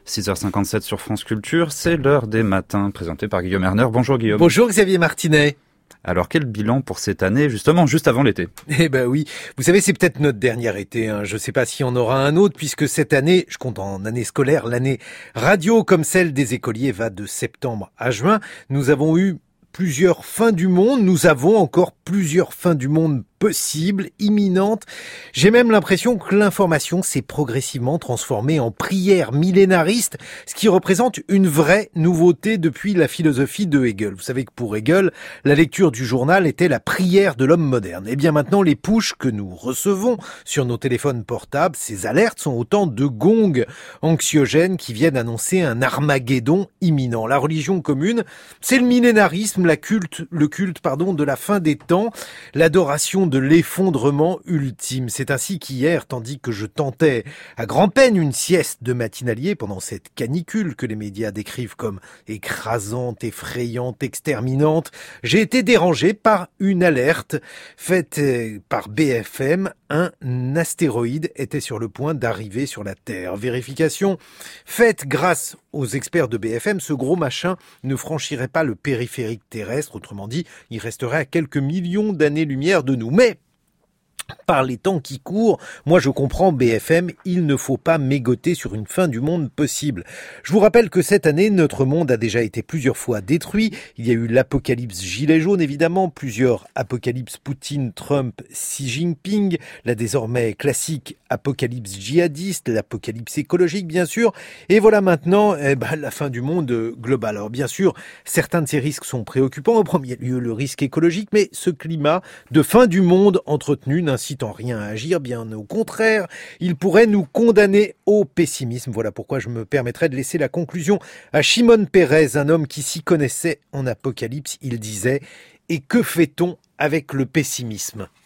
6h57 sur France Culture, c'est l'heure des matins, présenté par Guillaume Erner. Bonjour Guillaume. Bonjour Xavier Martinet. Alors quel bilan pour cette année, justement, juste avant l'été? Eh ben oui, vous savez, c'est peut-être notre dernier été. Je ne sais pas s'il y en aura un autre, puisque cette année, je compte en année scolaire, l'année radio comme celle des écoliers va de septembre à juin. Nous avons eu plusieurs fins du monde, nous avons encore plusieurs fins du monde possibles, imminentes. J'ai même l'impression que l'information s'est progressivement transformée en prière millénariste, ce qui représente une vraie nouveauté depuis la philosophie de Hegel. Vous savez que pour Hegel, la lecture du journal était la prière de l'homme moderne. Et bien maintenant, les pushs que nous recevons sur nos téléphones portables, ces alertes sont autant de gongs anxiogènes qui viennent annoncer un Armageddon imminent. La religion commune, c'est le millénarisme, le culte de la fin des temps, l'adoration de l'effondrement ultime. C'est ainsi qu'hier, tandis que je tentais à grand-peine une sieste de matinalier pendant cette canicule que les médias décrivent comme écrasante, effrayante, exterminante, j'ai été dérangé par une alerte faite par BFM. Un astéroïde était sur le point d'arriver sur la Terre. Vérification faite grâce aux experts de BFM, ce gros machin ne franchirait pas le périphérique terrestre, autrement dit, il resterait à quelques millions d'années-lumière de nous. Mais par les temps qui courent, moi je comprends BFM, il ne faut pas mégoter sur une fin du monde possible. Je vous rappelle que cette année, notre monde a déjà été plusieurs fois détruit. Il y a eu l'apocalypse gilet jaune évidemment, plusieurs apocalypses Poutine, Trump, Xi Jinping, la désormais classique apocalypse djihadiste, l'apocalypse écologique bien sûr, et voilà maintenant la fin du monde global. Alors bien sûr, certains de ces risques sont préoccupants, au premier lieu le risque écologique, mais ce climat de fin du monde entretenu n'incitant rien à agir, bien au contraire, il pourrait nous condamner au pessimisme. Voilà pourquoi je me permettrai de laisser la conclusion à Shimon Peres, un homme qui s'y connaissait en apocalypse. Il disait « Et que fait-on avec le pessimisme ?»